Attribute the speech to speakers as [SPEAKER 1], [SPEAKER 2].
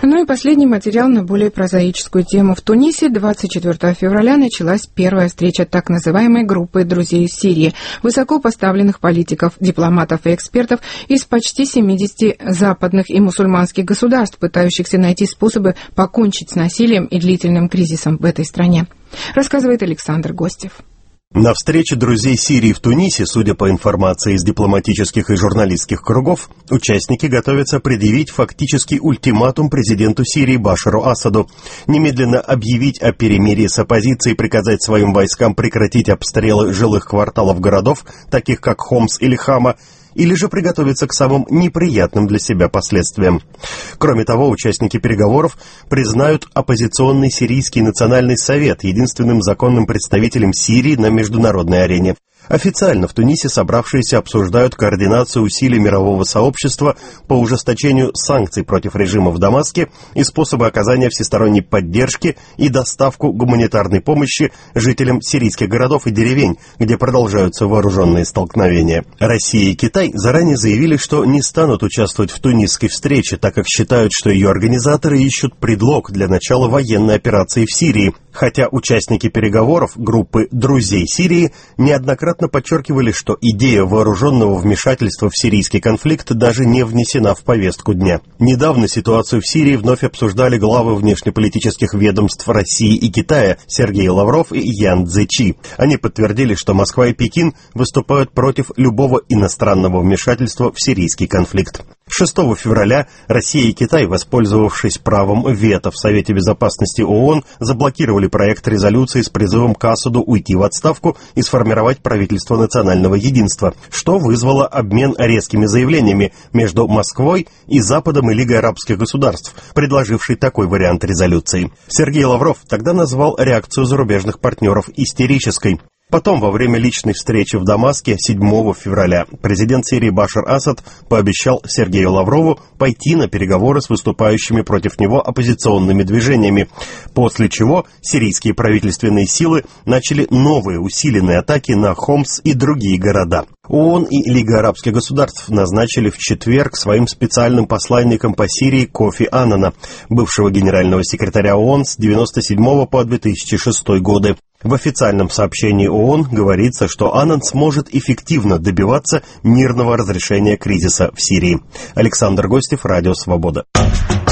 [SPEAKER 1] Ну и последний материал на более прозаическую тему. В Тунисе 24 февраля началась первая встреча так называемой группы друзей из Сирии, высокопоставленных политиков, дипломатов и экспертов из почти 70 западных и мусульманских государств, пытающихся найти способы покончить с насилием и длительным кризисом в этой стране. Рассказывает Александр Гостев.
[SPEAKER 2] На встрече друзей Сирии в Тунисе, судя по информации из дипломатических и журналистских кругов, участники готовятся предъявить фактический ультиматум президенту Сирии Башару Асаду, немедленно объявить о перемирии с оппозицией, приказать своим войскам прекратить обстрелы жилых кварталов городов, таких как Хомс или Хама, или же приготовиться к самым неприятным для себя последствиям. Кроме того, участники переговоров признают оппозиционный Сирийский национальный совет единственным законным представителем Сирии на международной арене. Официально в Тунисе собравшиеся обсуждают координацию усилий мирового сообщества по ужесточению санкций против режима в Дамаске и способы оказания всесторонней поддержки и доставку гуманитарной помощи жителям сирийских городов и деревень, где продолжаются вооруженные столкновения. Россия и Китай заранее заявили, что не станут участвовать в тунисской встрече, так как считают, что ее организаторы ищут предлог для начала военной операции в Сирии, хотя участники переговоров группы «Друзей Сирии» неоднократно подчеркивали, что идея вооруженного вмешательства в сирийский конфликт даже не внесена в повестку дня. Недавно ситуацию в Сирии вновь обсуждали главы внешнеполитических ведомств России и Китая Сергей Лавров и Ян Цзечи. Они подтвердили, что Москва и Пекин выступают против любого иностранного вмешательства в сирийский конфликт. 6 февраля Россия и Китай, воспользовавшись правом вето в Совете Безопасности ООН, заблокировали проект резолюции с призывом к Асаду уйти в отставку и сформировать правительство национального единства, что вызвало обмен резкими заявлениями между Москвой и Западом и Лигой арабских государств, предложившей такой вариант резолюции. Сергей Лавров тогда назвал реакцию зарубежных партнеров истерической. Потом, во время личной встречи в Дамаске 7 февраля, президент Сирии Башар Асад пообещал Сергею Лаврову пойти на переговоры с выступающими против него оппозиционными движениями, после чего сирийские правительственные силы начали новые усиленные атаки на Хомс и другие города. ООН и Лига арабских государств назначили в четверг своим специальным посланником по Сирии Кофи Аннана, бывшего генерального секретаря ООН с 1997 по 2006 годы. В официальном сообщении ООН говорится, что Аннан сможет эффективно добиваться мирного разрешения кризиса в Сирии. Александр Гостев, Радио Свобода.